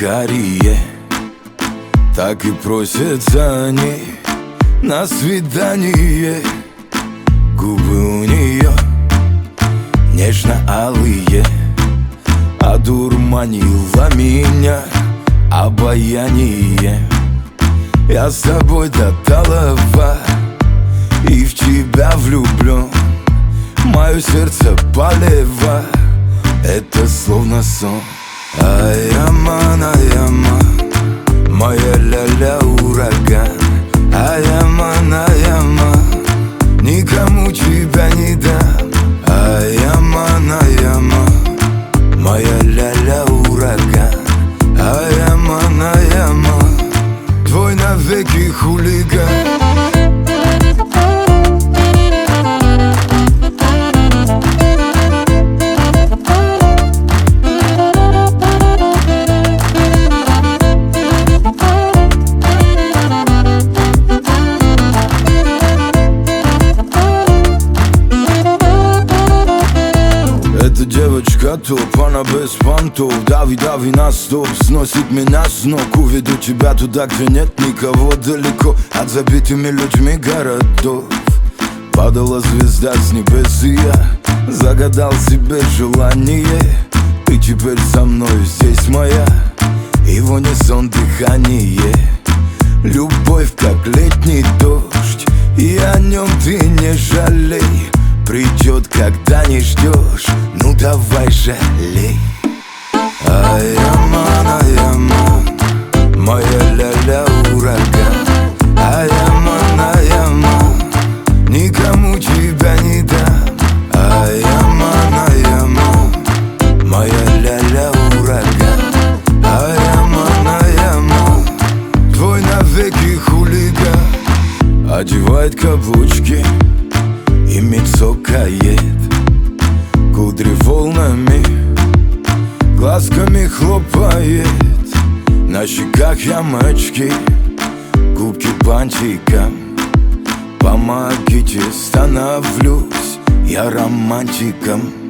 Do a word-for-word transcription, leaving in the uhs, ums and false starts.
карие, так и просятся они на свидание. Губы у нее нежно-алые, одурманило меня обаяние. Я с тобой до талого и в тебя влюблен. Мое сердце полево, это словно сон. Ай-яман, ай-яман, моя ля-ля ураган. Ай-яман, ай-яман, никому тебя не дам. Ай-яман, ай-яман, моя ля-ля ураган. Ай-яман, ай-яман, твой навеки хулиган. Эта девочка топ, она без понтов. Дави, дави на стоп, сносит меня с ног. Уведу тебя туда, где нет никого, далеко от забитыми людьми городов. Падала звезда с небес, и я загадал себе желание. Ты теперь со мной, здесь моя, и в унисон дыхание. Любовь, как летний дождь, и о нем ты не жалей. Придет, когда не ждешь, ну давай жалей. Ай-яман, ай-яман, моя ля-ля ураган. Ай-яман, ай-яман, никому тебя не дам. Ай-яман, ай-яман, моя ля-ля ураган. Ай-яман, ай-яман, твой навеки хулиган. Одевает каблучки и мицокает, кудри волнами, глазками хлопает. На щеках ямочки, губки бантиком. Помогите, становлюсь я романтиком.